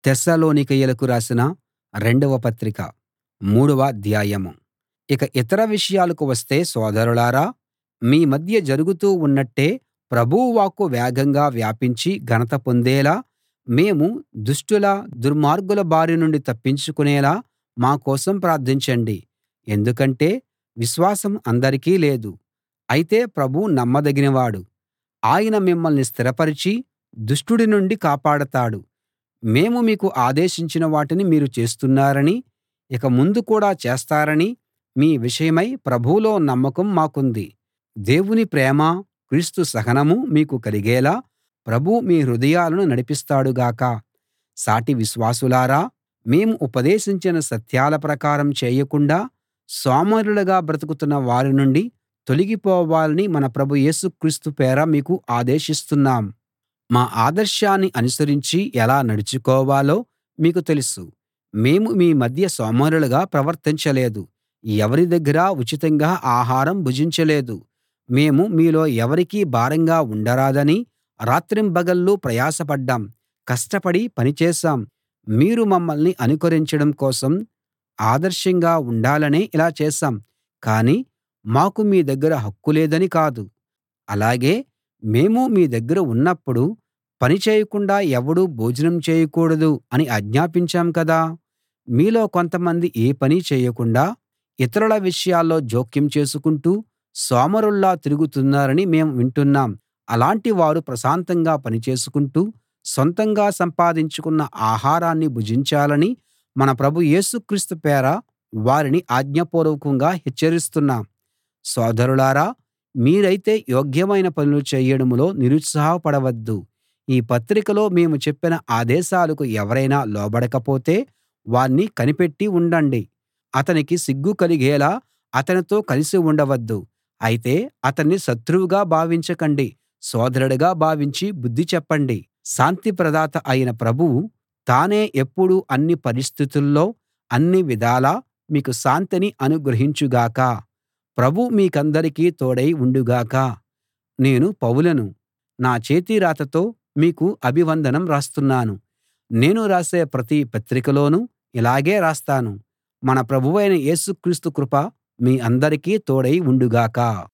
తెస్సలోనికయులకు రాసిన రెండవ పత్రిక మూడవ అధ్యాయం. ఇక ఇతర విషయాలకు వస్తే సోదరులారా, మీ మధ్య జరుగుతూ ఉన్నట్టే ప్రభువు వాక్కు వేగంగా వ్యాపించి ఘనత పొందేలా మేము దుష్టుల దుర్మార్గుల బారి నుండి తప్పించుకునేలా మా కోసం ప్రార్థించండి. ఎందుకంటే విశ్వాసం అందరికీ లేదు. అయితే ప్రభువు నమ్మదగినవాడు. ఆయన మిమ్మల్ని స్థిరపరచి దుష్టుడి నుండి కాపాడతాడు. మేము మీకు ఆదేశించిన వాటిని మీరు చేస్తున్నారనీ, ఇక ముందు కూడా చేస్తారనీ మీ విషయమై ప్రభువులో నమ్మకం మాకుంది. దేవుని ప్రేమ, క్రీస్తు సహనమూ మీకు కలిగేలా ప్రభువు మీ హృదయాలను నడిపిస్తాడు గాక. సాటి విశ్వాసులారా, మేము ఉపదేశించిన సత్యాల ప్రకారం చేయకుండా సోమరులుగా బ్రతుకుతున్న వారి నుండి తొలగిపోవాలని మన ప్రభు యేసు క్రీస్తు పేర మీకు ఆదేశిస్తున్నాం. మా ఆదర్శాన్ని అనుసరించి ఎలా నడుచుకోవాలో మీకు తెలుసు. మేము మీ మధ్య సోమరులుగా ప్రవర్తించలేదు. ఎవరి దగ్గరా ఉచితంగా ఆహారం భుజించలేదు. మేము మీలో ఎవరికీ భారంగా ఉండరాదని రాత్రింబగళ్ళు ప్రయాసపడ్డాం, కష్టపడి పని చేశాం. మీరు మమ్మల్ని అనుకరించడం కోసం ఆదర్శంగా ఉండాలనే ఇలా చేశాం. కానీ మాకు మీ దగ్గర హక్కు లేదని కాదు. అలాగే మేము మీ దగ్గర ఉన్నప్పుడు పని చేయకుండా ఎవడూ భోజనం చేయకూడదు అని ఆజ్ఞాపించాం కదా. మీలో కొంతమంది ఏ పనీ చేయకుండా ఇతరుల విషయాల్లో జోక్యం చేసుకుంటూ సోమరుల్లా తిరుగుతున్నారని మేము వింటున్నాం. అలాంటి వారు ప్రశాంతంగా పని చేసుకుంటూ సొంతంగా సంపాదించుకున్న ఆహారాన్ని భుజించాలని మన ప్రభు యేసు క్రీస్తు పేర వారిని ఆజ్ఞాపూర్వకంగా హెచ్చరిస్తున్నాం. సోదరులారా, మీరైతే యోగ్యమైన పనులు చేయడంలో నిరుత్సాహపడవద్దు. ఈ పత్రికలో మేము చెప్పిన ఆదేశాలకు ఎవరైనా లోబడకపోతే వాణ్ణి కనిపెట్టి ఉండండి. అతనికి సిగ్గు కలిగేలా అతనితో కలిసి ఉండవద్దు. అయితే అతన్ని శత్రువుగా భావించకండి, సోదరుడిగా భావించి బుద్ధి చెప్పండి. శాంతి ప్రదాత అయిన ప్రభువు తానే ఎప్పుడూ అన్ని పరిస్థితుల్లో అన్ని విధాలా మీకు శాంతిని అనుగ్రహించు గాక. ప్రభువు మీకందరికీ తోడై ఉండు గాక. నేను పౌలును, నా చేతి రాతతో మీకు అభివందనం రాస్తున్నాను. నేను రాసే ప్రతి పత్రికలోనూ ఇలాగే రాస్తాను. మన ప్రభువైన యేసు క్రీస్తు కృప మీ అందరికీ తోడై ఉండు గాక.